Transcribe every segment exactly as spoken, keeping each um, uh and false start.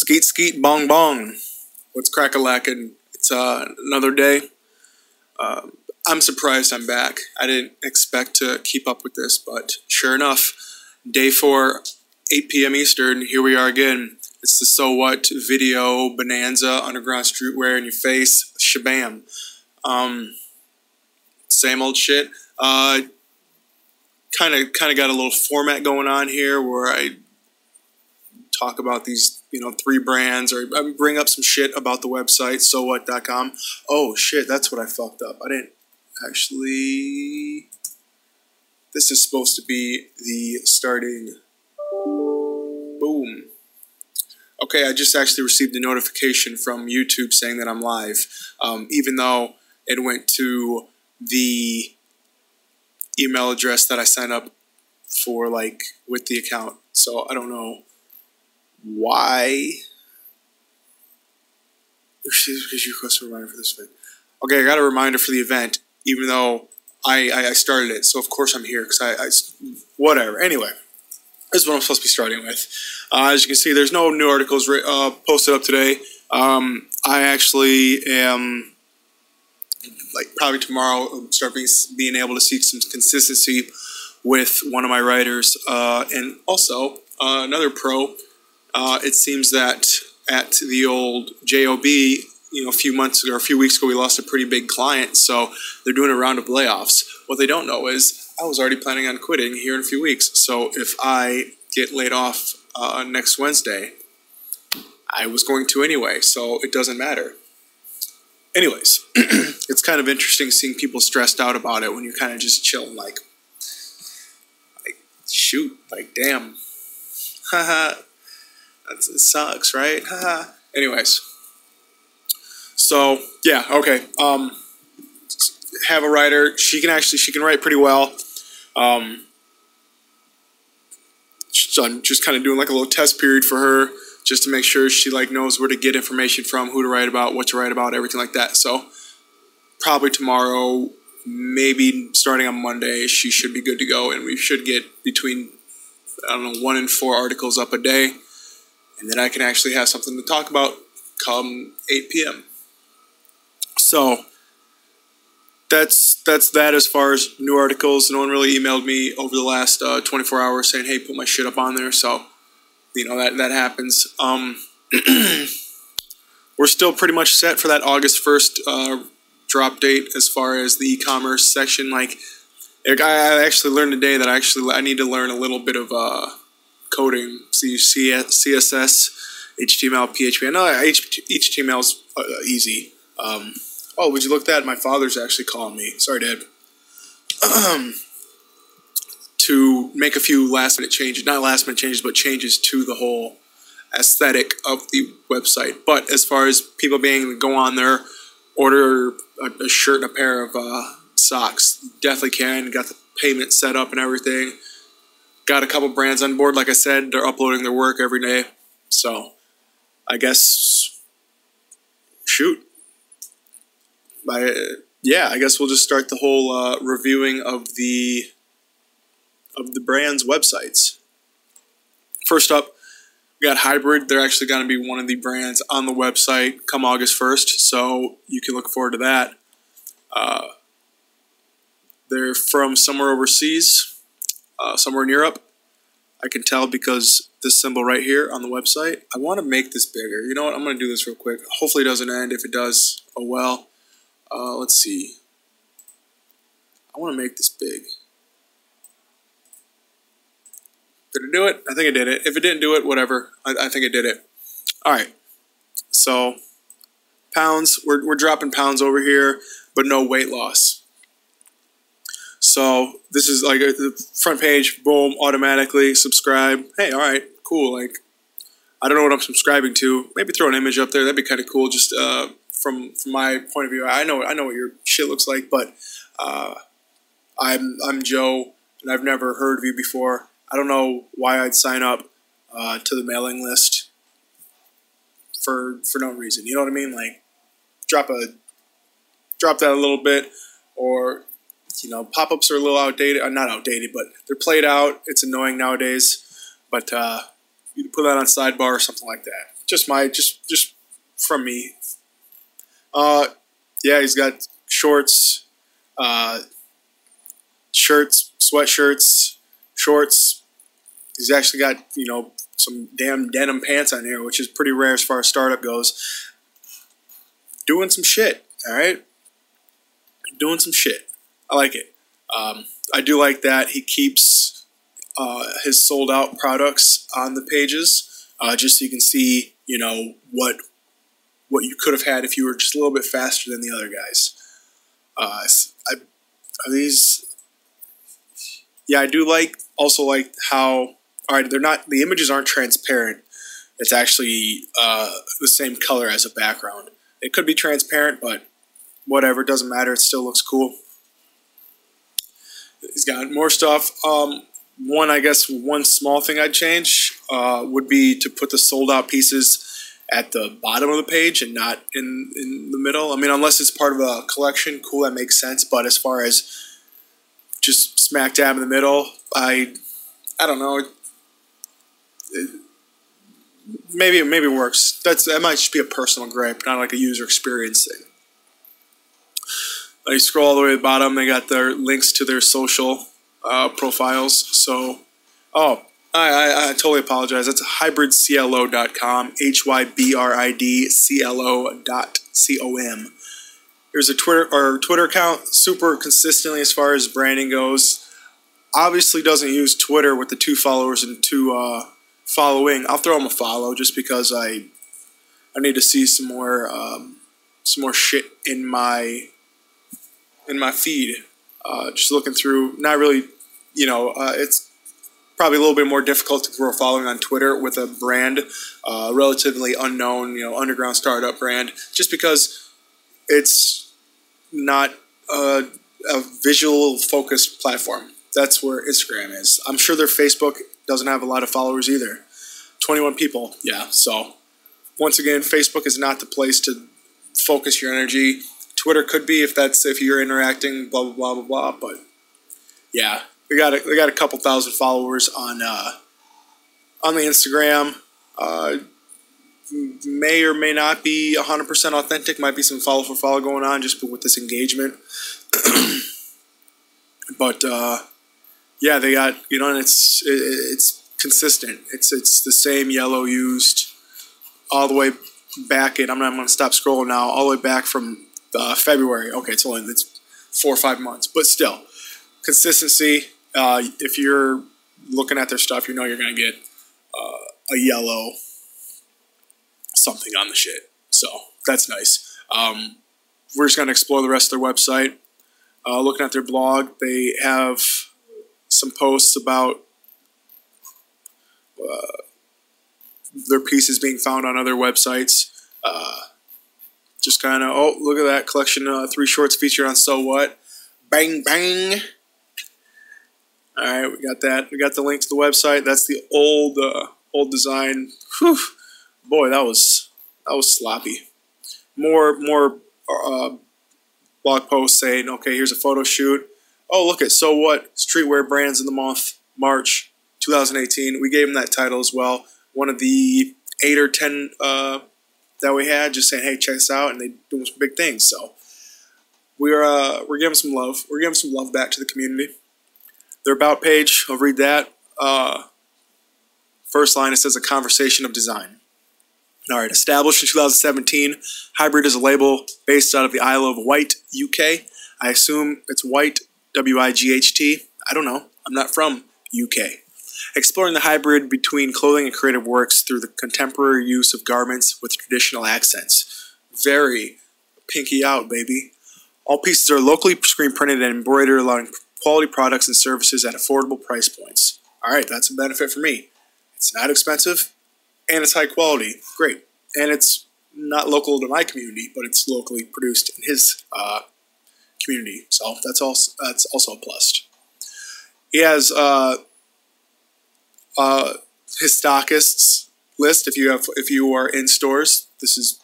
Skeet skeet bong bong. What's crack-a-lackin'? It's uh, another day. Uh, I'm surprised I'm back. I didn't expect to keep up with this, but sure enough, day four, eight p.m. Eastern, here we are again. It's the So What video bonanza, underground streetwear in your face, shabam. Um, same old shit. Uh, kind of, kind of got a little format going on here where I talk about these, you know, three brands, or I bring up some shit about the website, so what dot com. Oh shit, that's what I fucked up. I didn't actually. This is supposed to be the starting. Boom. Okay, I just actually received a notification from YouTube saying that I'm live, um, even though it went to the email address that I signed up for, like, with the account. So I don't know why. Because you request a reminder for this event. Okay, I got a reminder for the event, even though I, I, I started it. So of course I'm here because I, I, whatever. Anyway, this is what I'm supposed to be starting with. Uh, as you can see, there's no new articles uh, posted up today. Um, I actually am, like, probably tomorrow I'll start being, being able to seek some consistency with one of my writers. Uh, and also, uh, another pro, uh, it seems that at the old J O B, you know, a few months ago, or a few weeks ago, we lost a pretty big client. So they're doing a round of layoffs. What they don't know is I was already planning on quitting here in a few weeks. So if I get laid off uh, next Wednesday, I was going to anyway. So it doesn't matter. Anyways, it's kind of interesting seeing people stressed out about it when you're kind of just chilling, like, like, shoot, like, damn. Haha. That's, it sucks, right? Haha. Anyways. So, yeah, okay. Um, have a writer. She can actually, she can write pretty well. Um, so I'm just kind of doing like a little test period for her, just to make sure she, like, knows where to get information from, who to write about, what to write about, everything like that. So probably tomorrow, maybe starting on Monday, she should be good to go, and we should get between, I don't know, one and four articles up a day, and then I can actually have something to talk about come eight p.m. So that's that's that as far as new articles. No one really emailed me over the last uh, twenty-four hours saying, hey, put my shit up on there. So, you know, that, that happens. Um, we're still pretty much set for that August first uh, drop date as far as the e-commerce section. Like, I actually learned today that I actually I need to learn a little bit of uh, coding, C S S, H T M L, P H P. I know H T M L is uh, easy. Um, oh, would you look at that? My father's actually calling me. Sorry, Dad. To make a few last minute changes, not last minute changes, but changes to the whole aesthetic of the website. But as far as people being able to go on there, order a, a shirt and a pair of uh, socks, definitely can. Got the payment set up and everything. Got a couple brands on board. Like I said, they're uploading their work every day. So I guess, shoot. I, yeah, I guess we'll just start the whole uh, reviewing of the of the brand's websites. First up, we got Hybrid. They're actually going to be one of the brands on the website come August first, so you can look forward to that. Uh, they're from somewhere overseas, uh, somewhere in Europe. I can tell because this symbol right here on the website. I want to make this bigger. You know what? I'm going to do this real quick. Hopefully it doesn't end. If it does, oh well. Uh, let's see. I want to make this big. Did it do it? I think it did it. If it didn't do it, whatever. I, I think it did it. All right. So, pounds. We're, we're dropping pounds over here, but no weight loss. So, this is like a, the front page. Boom. Automatically subscribe. Hey, all right. Cool. Like, I don't know what I'm subscribing to. Maybe throw an image up there. That'd be kind of cool. Just uh, from from my point of view. I know I know what your shit looks like, but uh, I'm I'm Joe, and I've never heard of you before. I don't know why I'd sign up uh, to the mailing list for for no reason. You know what I mean? Like, drop a drop that a little bit, or, you know, pop-ups are a little outdated. Uh, not outdated, but they're played out. It's annoying nowadays. But uh, you can put that on sidebar or something like that. just my just just from me. Uh, yeah, he's got shorts, uh, shirts, sweatshirts, shorts. He's actually got, you know, some damn denim pants on here, which is pretty rare as far as startup goes. Doing some shit, all right? Doing some shit. I like it. Um, I do like that he keeps uh, his sold out products on the pages, uh, just so you can see, you know, what what you could have had if you were just a little bit faster than the other guys. Uh, I, are these? Yeah, I do like also like how. All right, they're not. The images aren't transparent. It's actually uh, the same color as a background. It could be transparent, but whatever. It doesn't matter. It still looks cool. He's got more stuff. Um, one, I guess, one small thing I'd change uh, would be to put the sold out pieces at the bottom of the page and not in, in the middle. I mean, unless it's part of a collection, cool, that makes sense. But as far as just smack dab in the middle, I, I don't know. It, it, maybe maybe it works. That's that might just be a personal gripe, not like a user experience thing. You scroll all the way to the bottom, they got their links to their social uh, profiles. So, oh, I, I, I totally apologize. That's hybrid C L O dot com, H Y B R I D C L O dot C O M. Here's a Twitter or Twitter account, super consistently as far as branding goes. Obviously doesn't use Twitter with the two followers and two uh, following. I'll throw him a follow just because I I need to see some more um, some more shit in my in my feed. Uh, just looking through, not really, you know, uh, it's probably a little bit more difficult to grow a following on Twitter with a brand, uh, relatively unknown, you know, underground startup brand, just because it's not a, a visual focused platform. That's where Instagram is. I'm sure their Facebook doesn't have a lot of followers either. twenty-one people, yeah. So once again, Facebook is not the place to focus your energy. Twitter could be if that's if you're interacting, blah blah blah blah blah. But yeah, they got a, they got a couple thousand followers on uh, on the Instagram. Uh, may or may not be one hundred percent authentic. Might be some follow for follow going on just with this engagement. But uh, yeah, they got, you know, and it's it, it's consistent. It's it's the same yellow used all the way back in. I'm not I'm gonna stop scrolling now. All the way back from Uh, February. Okay, it's only it's four or five months, but still, consistency. Uh, if you're looking at their stuff, you know you're gonna get uh, a yellow something on the shit. So that's nice. Um, we're just gonna explore the rest of their website. Uh, looking at their blog, they have some posts about uh, their pieces being found on other websites. Uh, Just kind of, oh, look at that collection of uh, three shorts featured on So What. Bang, bang. All right, we got that. We got the link to the website. That's the old uh, old design. Whew. Boy, that was that was sloppy. More more uh, blog posts saying, okay, here's a photo shoot. Oh, look at So What, streetwear brands in the month, March twenty eighteen. We gave them that title as well. One of the eight or ten uh, that we had, just saying, hey, check this out, and they doing some big things. So we're uh, we're giving some love. We're giving some love back to the community. Their about page, I'll read that. Uh, first line, it says a conversation of design. All right, established in two thousand seventeen, Hybrid is a label based out of the Isle of Wight, U K. I assume it's White, W I G H T. I don't know. I'm not from U K. Exploring the hybrid between clothing and creative works through the contemporary use of garments with traditional accents. Very pinky out, baby. All pieces are locally screen printed and embroidered, allowing quality products and services at affordable price points. All right, that's a benefit for me. It's not expensive, and it's high quality. Great. And it's not local to my community, but it's locally produced in his uh, community. So that's also, that's also a plus. He has... Uh, Uh, his stockists list. If you have, if you are in stores, this is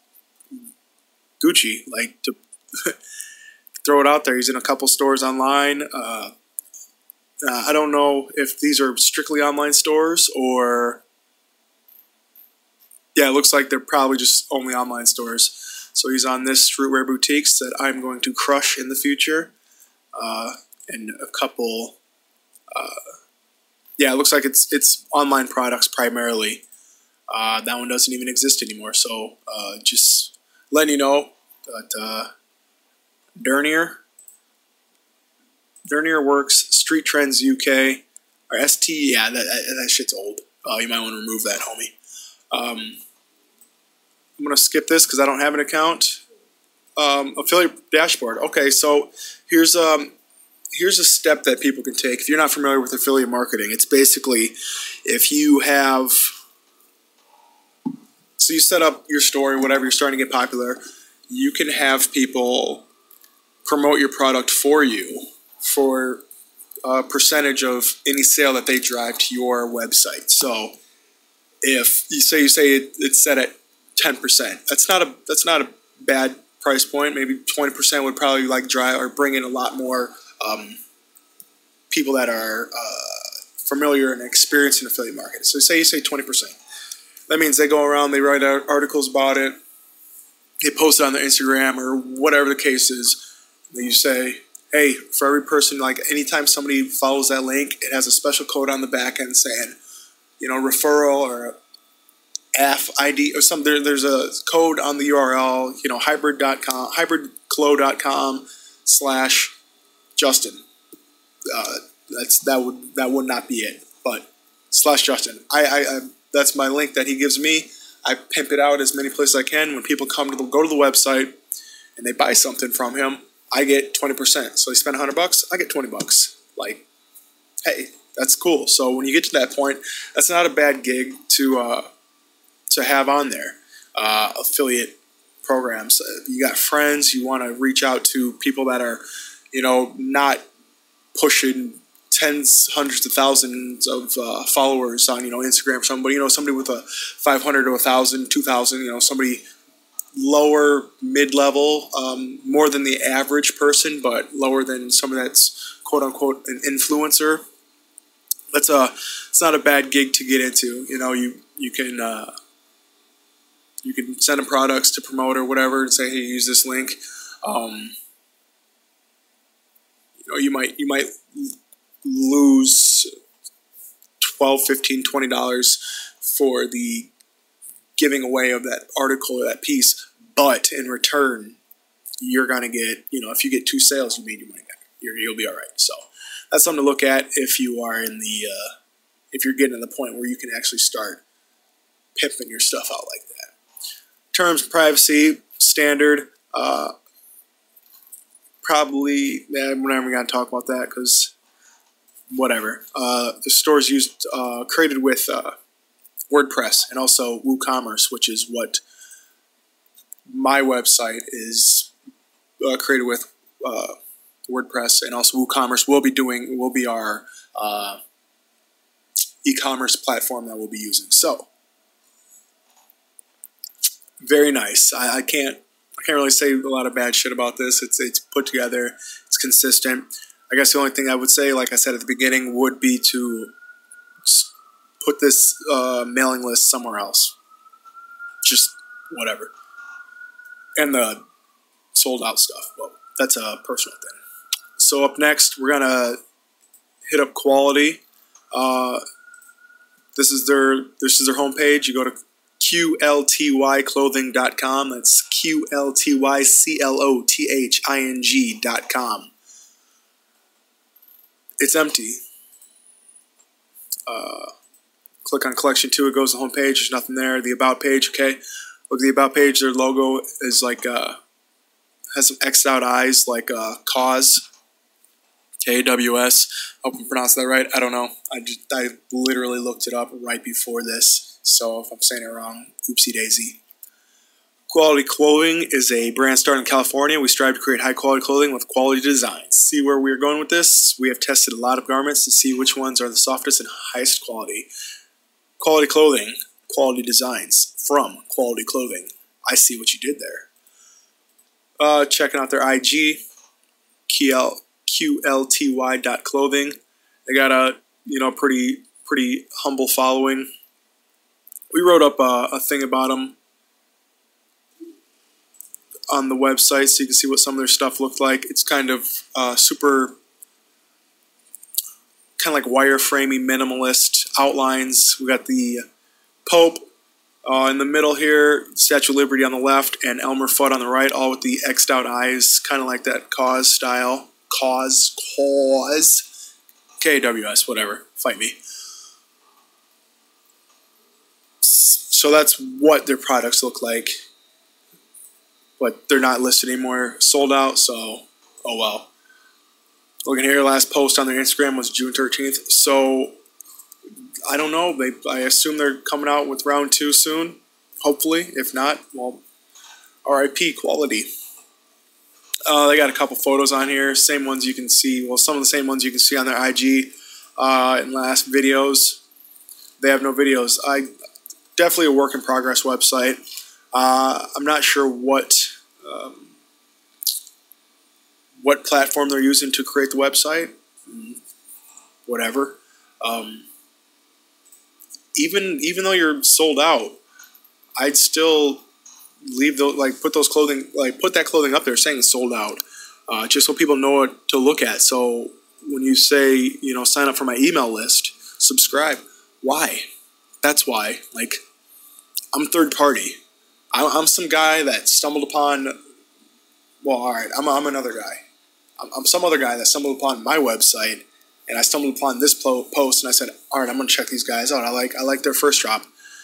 Gucci. Like, to throw it out there, he's in a couple stores online. Uh, uh, I don't know if these are strictly online stores or yeah, it looks like they're probably just only online stores. So he's on this Streetwear Boutiques that I'm going to crush in the future. Uh, and a couple, uh, yeah, it looks like it's it's online products primarily. Uh, that one doesn't even exist anymore. So uh, just letting you know that uh, Dernier, Dernier Works, Street Trends U K, or S T, yeah, that, that, that shit's old. Uh, you might want to remove that, homie. Um, I'm going to skip this because I don't have an account. Um, affiliate dashboard. Okay, so here's um, here's a step that people can take. If you're not familiar with affiliate marketing, it's basically if you have, so you set up your store, whatever, you're starting to get popular, you can have people promote your product for you for a percentage of any sale that they drive to your website. So if you say you say it, it's set at ten percent, that's not a that's not a bad price point. Maybe twenty percent would probably like drive or bring in a lot more um, people that are uh, familiar and experienced in affiliate marketing. So say you say twenty percent. That means they go around, they write out articles about it, they post it on their Instagram or whatever the case is. Then you say, hey, for every person, like anytime somebody follows that link, it has a special code on the back end saying, you know, referral or A F I D or something. There, there's a code on the U R L, you know, hybrid dot com, hybridclo dot com slash Justin. Uh, that's that would that would not be it, but slash Justin. I, I, I that's my link that he gives me. I pimp it out as many places as I can. When people come to the, go to the website and they buy something from him, I get twenty percent. So they spend a hundred bucks, I get twenty bucks. Like, hey, that's cool. So when you get to that point, that's not a bad gig to uh, to have on there. Uh, affiliate programs. You got friends. You want to reach out to people that are, you know, not pushing tens, hundreds of thousands of uh, followers on, you know, Instagram or somebody, you know, somebody with a five hundred to one thousand, two thousand, you know, somebody lower mid-level, um, more than the average person, but lower than someone that's quote unquote an influencer. That's a, it's not a bad gig to get into. You know, you, you can, uh, you can send them products to promote or whatever and say, hey, use this link. Um, you know, you might, you might lose twelve, fifteen, twenty dollars for the giving away of that article or that piece, but in return, you're going to get, you know, if you get two sales, you made your money back. You're, you'll be all right. So that's something to look at if you are in the, uh, if you're getting to the point where you can actually start pimping your stuff out like that. Terms of privacy, standard, uh, probably, eh, we're not even going to talk about that because whatever. Uh, the store's used, uh, created with, uh, WordPress and also WooCommerce, which is what my website is uh, created with uh, WordPress, and also WooCommerce will be doing will be our uh, e-commerce platform that we'll be using. So very nice. I, I can't I can't really say a lot of bad shit about this. It's it's put together. It's consistent. I guess the only thing I would say, like I said at the beginning, would be to put this uh, mailing list somewhere else. Just whatever. And the sold out stuff. Well, that's a personal thing. So up next, we're going to hit up Quality. Uh, this is their this is their homepage. You go to Q L T Y clothing dot com. That's Q L T Y C L O T H I N G dot com. It's empty. Uh... Click on collection two, it goes to the home page. There's nothing there. The about page, okay. Look at the about page. Their logo is like uh, has some X'd out eyes, like uh, cause, K W S. Hope I'm pronouncing that right. I don't know. I just I literally looked it up right before this, so if I'm saying it wrong, oopsie daisy. Quality Clothing is a brand started in California. We strive to create high quality clothing with quality designs. See where we're going with this? We have tested a lot of garments to see which ones are the softest and highest quality. Quality Clothing, quality designs from Quality Clothing. I see what you did there. Uh, checking out their I G, Q L T Y dot clothing. They got a, you know, pretty pretty humble following. We we wrote up a, a thing about them on the website so you can see what some of their stuff looked like. It's kind of uh, super, kind of like wireframey minimalist outlines. We got the Pope uh, in the middle here, Statue of Liberty on the left, and Elmer Fudd on the right, all with the X'd out eyes, kind of like that Cause style. Cause, Cause, K W S, whatever, fight me. So that's what their products look like. But they're not listed anymore. Sold out, so oh well. Looking here, last post on their Instagram was June thirteenth. So I don't know. They, I assume they're coming out with round two soon. Hopefully. If not, well, R I P quality. Uh, they got a couple photos on here. Same ones you can see. Well, some of the same ones you can see on their I G uh, in last videos. They have no videos. I definitely a work in progress website. Uh, I'm not sure what um, what platform they're using to create the website. Whatever. Um, even even though you're sold out, I'd still leave those, like put those clothing, like put that clothing up there saying it's sold out, uh, just so people know what to look at. So when you say, you know, sign up for my email list, subscribe. Why? That's why. Like, I'm third party. I'm some guy that stumbled upon, well, all right, I'm, I'm another guy. I'm, I'm some other guy that stumbled upon my website, and I stumbled upon this po- post, and I said, all right, I'm going to check these guys out. I like I like their first drop.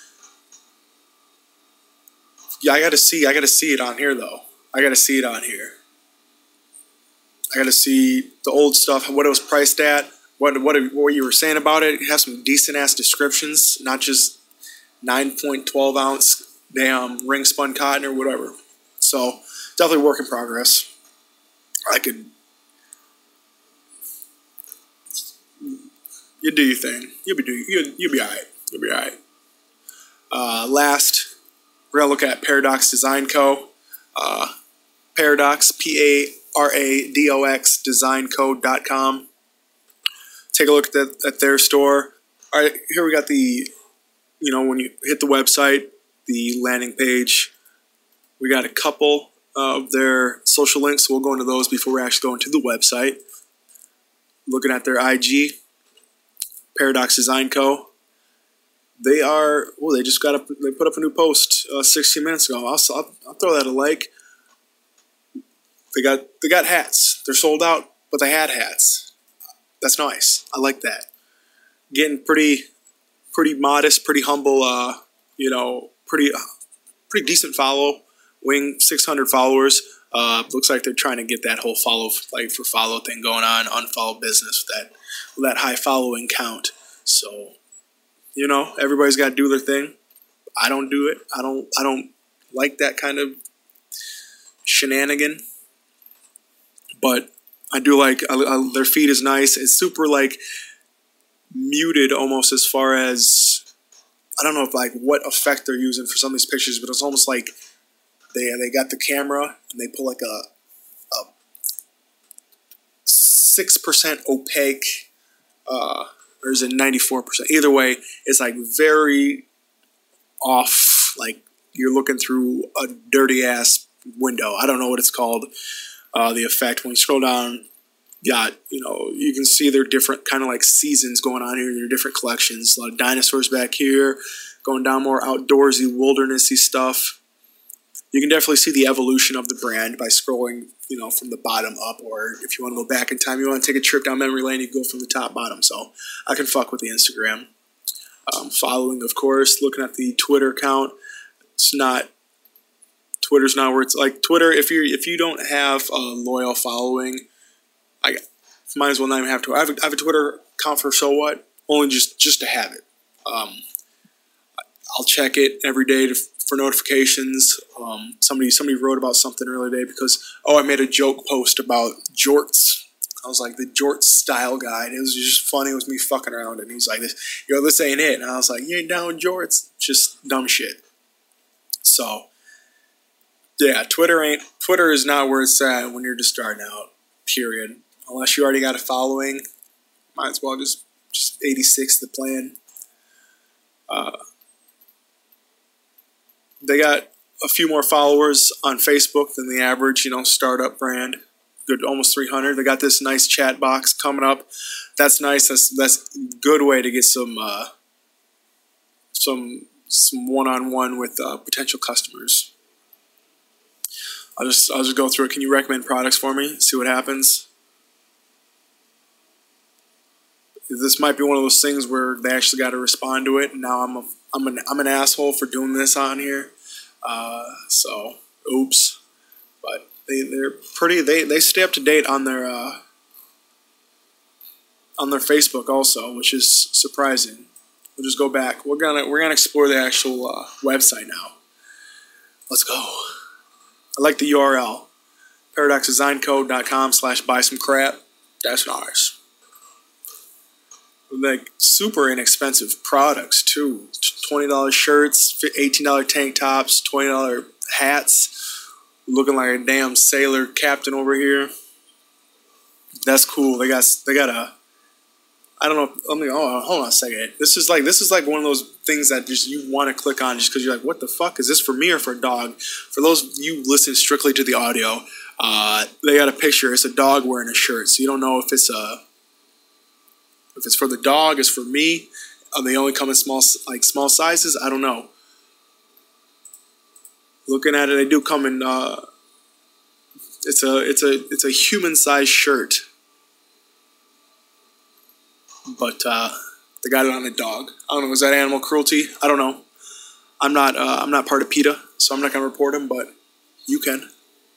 Yeah, I got to see, I got to see it on here, though. I got to see it on here. I got to see the old stuff, what it was priced at, what, what, what you were saying about it. Have some decent-ass descriptions, not just nine point one two ounce damn ring spun cotton or whatever. So definitely work in progress. I could, you do your thing. You'll be do you'll, you'll be alright. You'll be alright. Uh, last, we're gonna look at Paradox Design Co. Uh, Paradox, P A R A D O X design co dot com. Take a look at that, at their store. All right, here we got the, you know, when you hit the website, the landing page. We got a couple of their social links, so we'll go into those before we actually go into the website. Looking at their I G, Paradox Design Co. They are, oh, they just got up, they put up a new post uh, sixteen minutes ago. I'll, I'll, I'll throw that a like. They got, they got hats. They're sold out, but they had hats. That's nice. I like that. Getting pretty, pretty modest, pretty humble, uh, you know, pretty pretty decent follow. Wing six hundred followers. Uh, looks like they're trying to get that whole follow like for follow thing going on, unfollow business with that with that high following count. So, you know, everybody's got to do their thing. I don't do it. I don't I don't like that kind of shenanigan. But I do like I, I, their feed is nice. It's super like muted almost as far as, I don't know if like what effect they're using for some of these pictures, but it's almost like they they got the camera and they pull like a a six percent opaque, uh, or is it ninety four percent? Either way, it's like very off. Like you're looking through a dirty ass window. I don't know what it's called. Uh, the effect when you scroll down. Got, you know, you can see their different kind of like seasons going on here. There are different collections. A lot of dinosaurs back here. Going down more outdoorsy, wildernessy stuff. You can definitely see the evolution of the brand by scrolling, you know, from the bottom up. Or if you want to go back in time, you want to take a trip down memory lane, you go from the top bottom. So I can fuck with the Instagram. Um, following, of course. Looking at the Twitter account. It's not, Twitter's not where it's like Twitter. If you if you don't have a loyal following, I might as well not even have to. I have a, I have a Twitter account for so what? Only just, just to have it. Um, I'll check it every day to, for notifications. Um, somebody somebody wrote about something earlier today because, oh, I made a joke post about jorts. I was like, the jorts style guide. It was just funny. It was me fucking around. And he's like, this, yo, this ain't it. And I was like, you ain't down with jorts. Just dumb shit. So, yeah, Twitter ain't, Twitter is not where it's at when you're just starting out, period. Unless you already got a following, might as well just, just eighty-six the plan. Uh, they got a few more followers on Facebook than the average, you know, startup brand. Good, almost three hundred. They got this nice chat box coming up. That's nice. That's that's a good way to get some uh, some some one-on-one with uh, potential customers. I'll just I'll just go through it. Can you recommend products for me? See what happens. This might be one of those things where they actually got to respond to it. And now I'm a, I'm an I'm an asshole for doing this on here. Uh, so oops. But they they're pretty. They they stay up to date on their uh, on their Facebook also, which is surprising. We'll just go back. We're gonna we're gonna explore the actual uh, website now. Let's go. I like the U R L. paradox design code dot com slash buy some crap. That's nice. Like super inexpensive products too. twenty dollar shirts, eighteen dollar tank tops, twenty dollar hats. Looking like a damn sailor captain over here. That's cool. They got they got a I don't know. Let me oh hold on a second. This is like this is like one of those things that just you want to click on just because you're like, what the fuck is this for me or for a dog? For those of you listening strictly to the audio, uh, they got a picture. It's a dog wearing a shirt, so you don't know if it's a if it's for the dog, it's for me. Uh, they only come in small like small sizes. I don't know. Looking at it, they do come in. Uh, it's a it's a it's a human sized shirt. But uh, they got it on a dog. I don't know. Is that animal cruelty? I don't know. I'm not. Uh, I'm not part of PETA, so I'm not going to report him. But you can.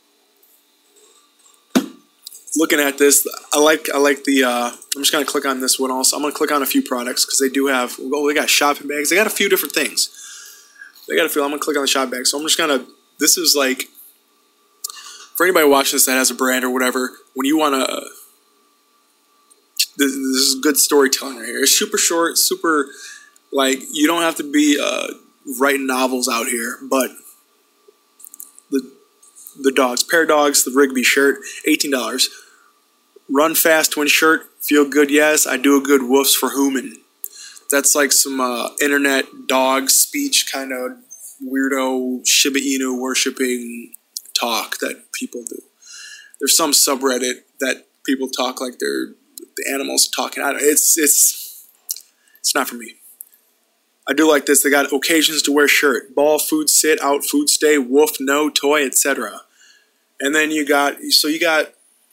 Looking at this, I like. I like the. Uh, I'm just going to click on this one. Also, I'm going to click on a few products because they do have. Oh, they got shopping bags. They got a few different things. They got a few. I'm going to click on the shop bag. So I'm just going to. This is like for anybody watching this that has a brand or whatever. When you want to. This, this is good storytelling right here. It's super short, super, like, you don't have to be uh, writing novels out here, but the the dogs, Pair Dogs, the Rigby shirt, eighteen dollars. Run fast, twin shirt, feel good, yes, I do a good woofs for human. That's like some uh, internet dog speech kind of weirdo Shiba Inu worshipping talk that people do. There's some subreddit that people talk like they're the animals talking. I don't, it's it's it's not for me. I do like this. They got occasions to wear shirt, ball, food, sit, out, food, stay, woof, no, toy, et cetera. And then you got so you got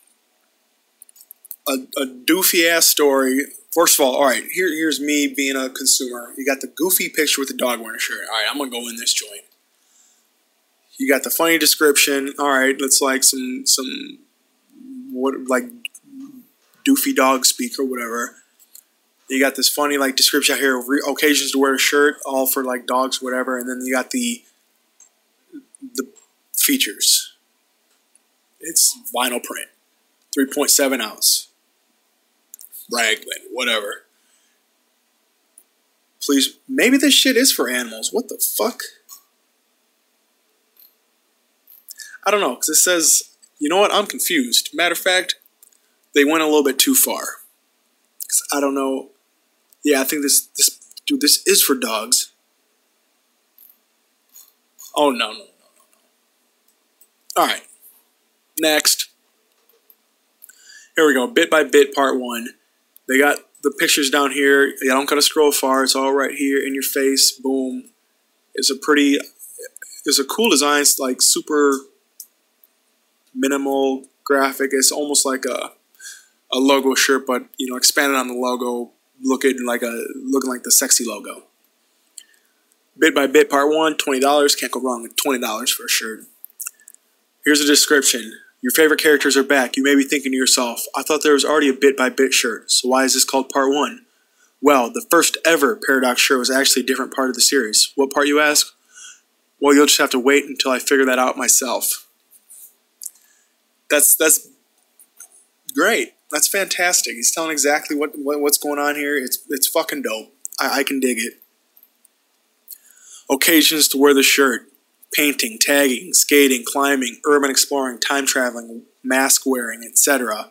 a, a doofy ass story. First of all, all right. Here here's me being a consumer. You got the goofy picture with the dog wearing a shirt. All right, I'm gonna go in this joint. You got the funny description. All right, let's like some some what like. doofy dog speak or whatever. You got this funny like description out here of re- occasions to wear a shirt, all for like dogs, whatever. And then you got the the features. It's vinyl print, three point seven ounce, raglan, whatever. Please, maybe this shit is for animals. What the fuck? I don't know because it says. You know what? I'm confused. Matter of fact. They went a little bit too far. Cause I don't know. Yeah, I think this, this, dude, this is for dogs. Oh, no, no, no, no, no. All right. Next. Here we go. Bit by bit, part one. They got the pictures down here. You don't got to scroll far. It's all right here in your face. Boom. It's a pretty, it's a cool design. It's like super minimal graphic. It's almost like a, a logo shirt, but you know, expanded on the logo, looking like a looking like the sexy logo. Bit by bit, part one, twenty dollars. Can't go wrong with twenty dollars for a shirt. Here's a description. Your favorite characters are back. You may be thinking to yourself, I thought there was already a bit by bit shirt, so why is this called part one? Well, the first ever Paradox shirt was actually a different part of the series. What part, you ask? Well, you'll just have to wait until I figure that out myself. That's that's great. That's fantastic. He's telling exactly what, what what's going on here. It's it's fucking dope. I, I can dig it. Occasions to wear the shirt. Painting, tagging, skating, climbing, urban exploring, time traveling, mask wearing, et cetera.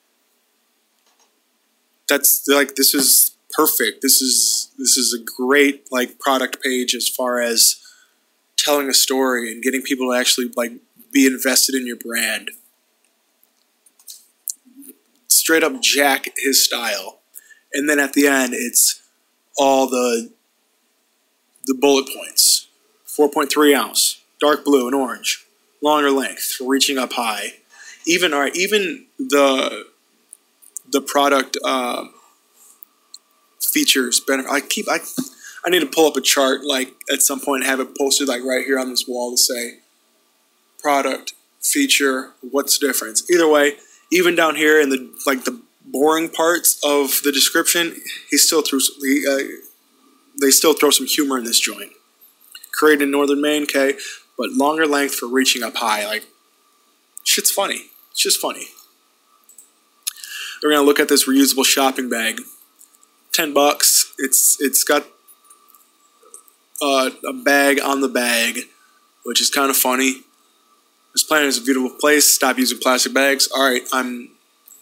That's like this is perfect. This is this is a great like product page as far as telling a story and getting people to actually like be invested in your brand. Straight up jack his style. And then at the end, it's all the the bullet points. four point three ounce, dark blue and orange, longer length for reaching up high. Even all right, even the the product uh, features benefit. I keep I I need to pull up a chart like at some point and have it posted like right here on this wall to say product feature. What's the difference? Either way, even down here in the like the boring parts of the description, he still threw he, uh, they still throw some humor in this joint. Created in Northern Maine, okay, but longer length for reaching up high. Like, shit's funny. It's just funny. We're gonna look at this reusable shopping bag. Ten bucks. It's it's got uh, a bag on the bag, which is kind of funny. This planet is a beautiful place. Stop using plastic bags. All right, I'm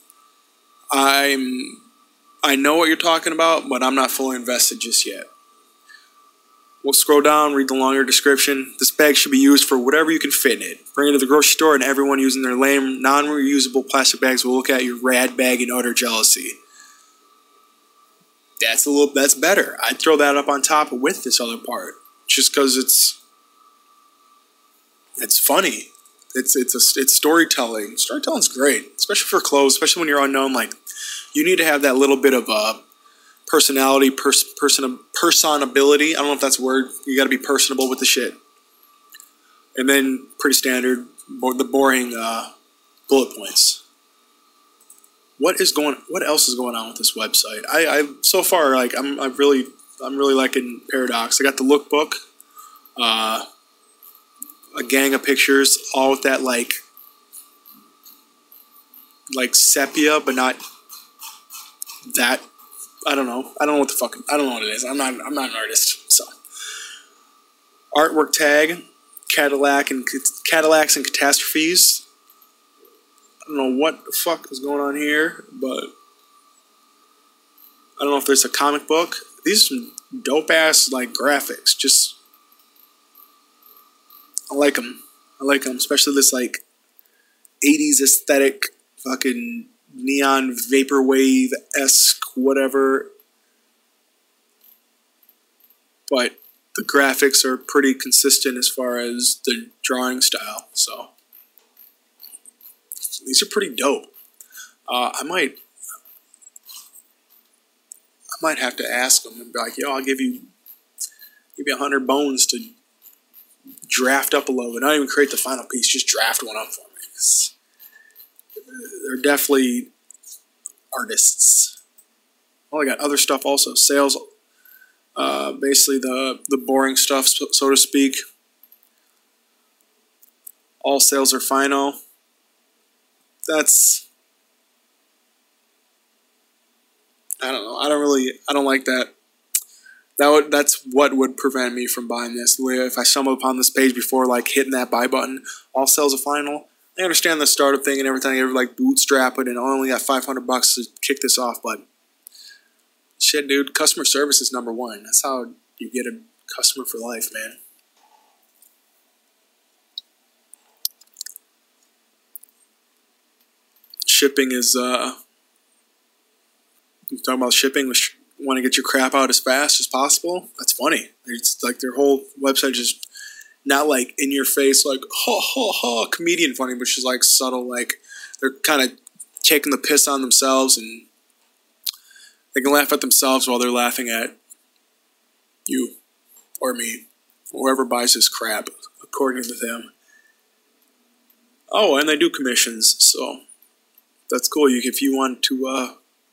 I'm I know what you're talking about, but I'm not fully invested just yet. We'll scroll down, read the longer description. This bag should be used for whatever you can fit in it. Bring it to the grocery store, and everyone using their lame, non-reusable plastic bags will look at your rad bag in utter jealousy. That's a little. That's better. I'd throw that up on top with this other part, just because it's it's funny. It's it's a, it's storytelling. Storytelling's great, especially for clothes, especially when you're unknown. Like, you need to have that little bit of uh, personality, pers- person personability. I don't know if that's a word. You got to be personable with the shit. And then pretty standard, the boring uh, bullet points. What is going? What else is going on with this website? I, I so far like I'm I really I'm really liking Paradox. I got the lookbook, uh, a gang of pictures, all with that like like sepia, but not that. I don't know. I don't know what the fuck. I don't know what it is. I'm not. I'm not an artist. So, artwork tag, Cadillac and Cadillacs and catastrophes. I don't know what the fuck is going on here, but I don't know if there's a comic book. These are some dope ass like graphics. Just I like them. I like them, especially this like eighties aesthetic, fucking neon vaporwave-esque whatever. But the graphics are pretty consistent as far as the drawing style, so these are pretty dope. Uh, I might, I might have to ask them and be like, "Yo, I'll give you, give you a hundred bones to draft up a logo. Not even create the final piece, just draft one up for me." 'Cause they're definitely artists. Oh, I got other stuff also. Sales, uh, basically the the boring stuff, so, so to speak. All sales are final. That's, I don't know. I don't really, I don't like that. That would, that's what would prevent me from buying this. If I stumble upon this page before, like hitting that buy button, all sales are final. I understand the startup thing and everything. I ever like bootstrap it, and I only got five hundred bucks to kick this off. But shit, dude, customer service is number one. That's how you get a customer for life, man. Shipping is, uh, you're talking about shipping, which want to get your crap out as fast as possible. That's funny. It's like their whole website is not like in your face, like, ha ha ha, comedian funny, but just like subtle, like they're kind of taking the piss on themselves, and they can laugh at themselves while they're laughing at you or me, whoever buys this crap, according to them. Oh, and they do commissions, so that's cool. You, if you want to, uh,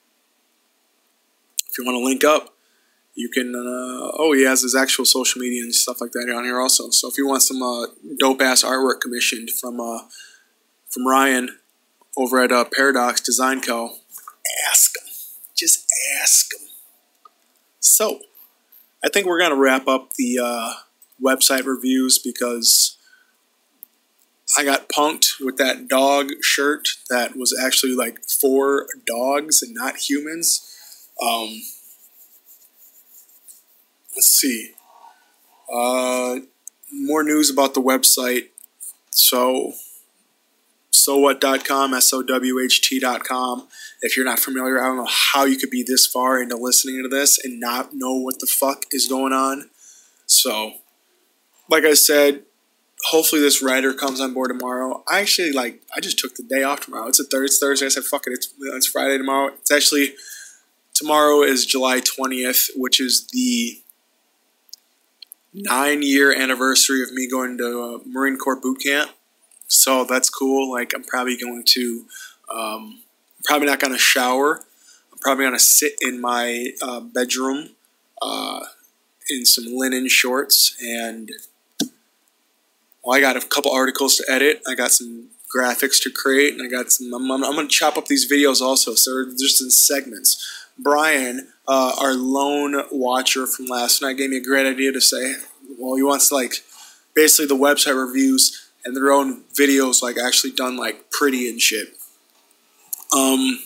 if you want to link up, you can. Uh, oh, he has his actual social media and stuff like that on here also. So if you want some uh, dope ass artwork commissioned from uh, from Ryan over at uh, Paradox Design Co., ask him. Just ask him. So I think we're gonna wrap up the uh, website reviews because I got punked with that dog shirt that was actually like for dogs and not humans. Um, let's see. Uh, more more news about the website. So, so what dot com, S O W H T dot com. If you're not familiar, I don't know how you could be this far into listening to this and not know what the fuck is going on. So, like I said, hopefully this writer comes on board tomorrow. I actually, like, I just took the day off tomorrow. It's a third, it's Thursday. I said, fuck it, it's, it's Friday tomorrow. It's actually, tomorrow is July twentieth, which is the nine-year anniversary of me going to uh, Marine Corps boot camp. So that's cool. Like, I'm probably going to, um, I'm probably not going to shower. I'm probably going to sit in my uh, bedroom uh, in some linen shorts. And, well, I got a couple articles to edit. I got some graphics to create. And I got some, I'm, I'm, I'm going to chop up these videos also. So they're just in segments. Brian, uh, our lone watcher from last night, gave me a great idea to say, well, he wants, like, basically the website reviews and their own videos, like, actually done, like, pretty and shit. Um,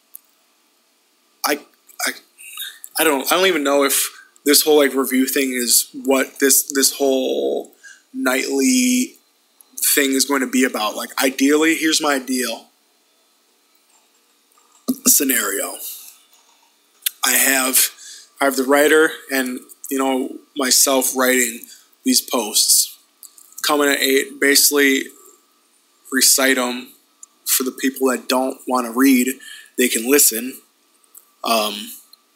I, I, I don't, I don't even know if this whole, like, review thing is what this, this whole nightly thing is going to be about. Like, ideally, here's my ideal scenario. I have, I have the writer and, you know, myself writing these posts. Coming at eight, basically recite them for the people that don't want to read. They can listen. Um,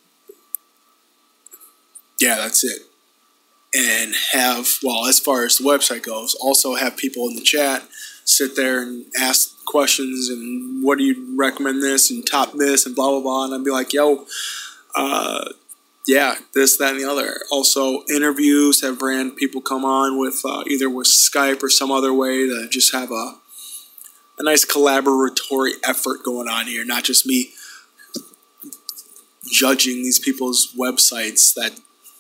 yeah, that's it. And have, well, as far as the website goes, also have people in the chat sit there and ask questions and what do you recommend this and top this and blah, blah, blah. And I'd be like, yo, uh, yeah, this, that, and the other. Also, interviews, have brand people come on with uh, either with Skype or some other way to just have a a nice collaboratory effort going on here, not just me judging these people's websites that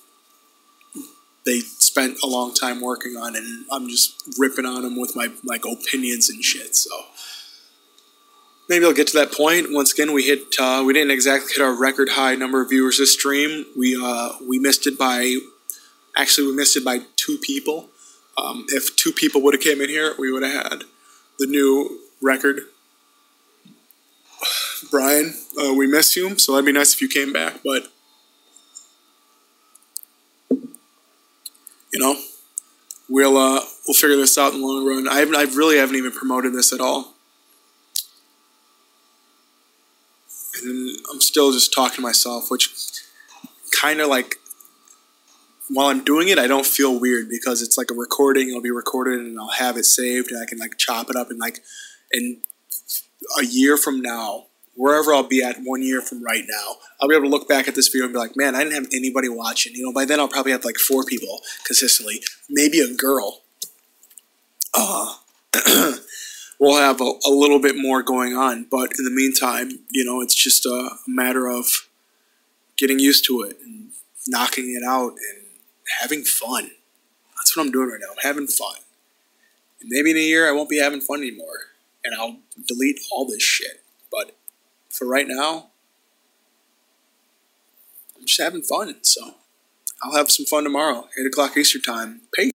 they spent a long time working on, and I'm just ripping on them with my like opinions and shit. So maybe I'll get to that point. Once again, we hit uh, we didn't exactly hit our record high number of viewers this stream. We uh, we missed it by actually we missed it by two people. Um, if two people would have came in here, we would have had the new record. Brian, uh, we miss you, so that'd be nice if you came back. But you know, we'll uh, we'll figure this out in the long run. I haven't, I really haven't even promoted this at all, and I'm still just talking to myself, which kind of like while I'm doing it, I don't feel weird because it's like a recording. It'll be recorded, and I'll have it saved, and I can like chop it up and like in a year from now, wherever I'll be at one year from right now, I'll be able to look back at this video and be like, man, I didn't have anybody watching. You know, by then I'll probably have like four people consistently, maybe a girl. Uh, we'll have a, a little bit more going on. But in the meantime, you know, it's just a matter of getting used to it and knocking it out and having fun. That's what I'm doing right now. I'm having fun. And maybe in a year I won't be having fun anymore. And I'll delete all this shit. But for right now, I'm just having fun. So I'll have some fun tomorrow, eight o'clock Eastern time. Peace.